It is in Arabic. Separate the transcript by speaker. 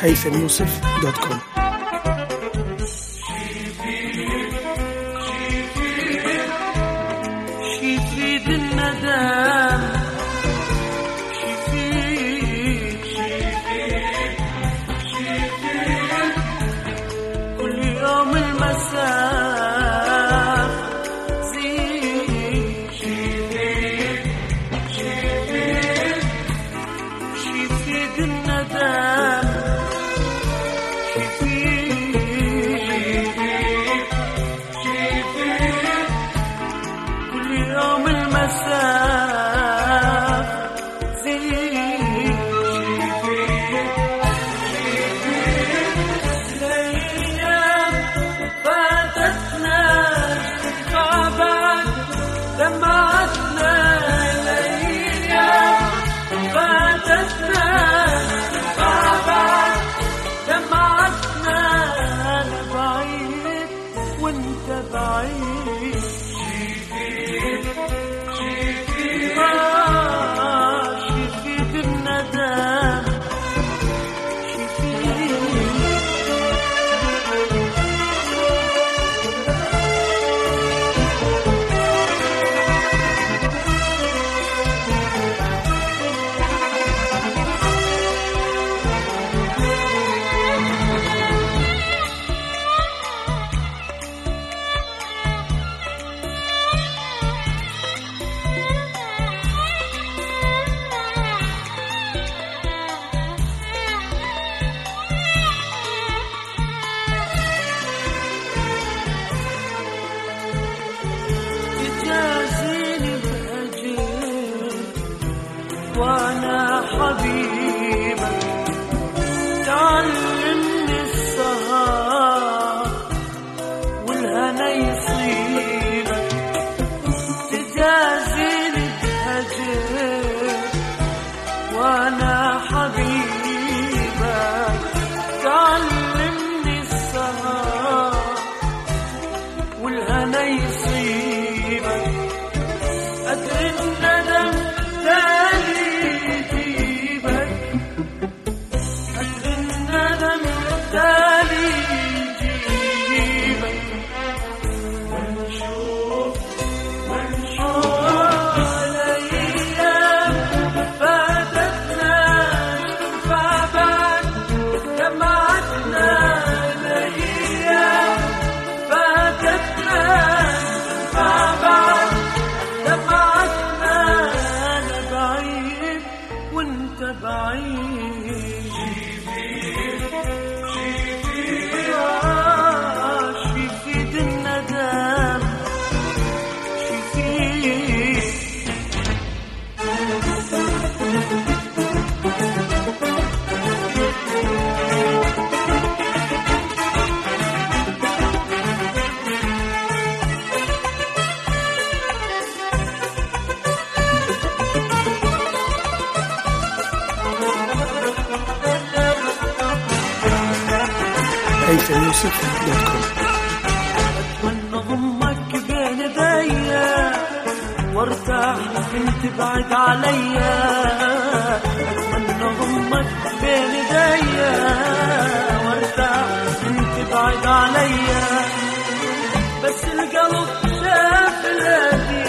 Speaker 1: هيثميوسف.com.
Speaker 2: شفيد الندم كل يوم المسافة زيد شفيد الندم كل يوم المسافة زيد الأيام فاتتنا غابت دمعتنا الأيام فاتتنا غابت دمعتنا أنا بعيد وانت بعيد شفيد الندم تجازيني بأجل وانا حبيبك تعلمني السهر والهنا يصيبك تجازيني بأجل وانا حبيبك تعلمني السهر والهنا يصيبك أدري الندم تاني يجيبك أدري الندم تاني يجيبك ونشوف الأيام فاتتنا فبعد دمعتنا الأيام فاتتنا فبعد دمعتنا أنا بعيد وانت بعيد شفيد الندم شفيد
Speaker 1: هيثميوسف.com.
Speaker 2: أتمنى ضمك بين ايديا وارتاح انت بعد عليا أتمنى ضمك بين ايديا وارتاح انت بعد عليا بس القلب شاف الهدي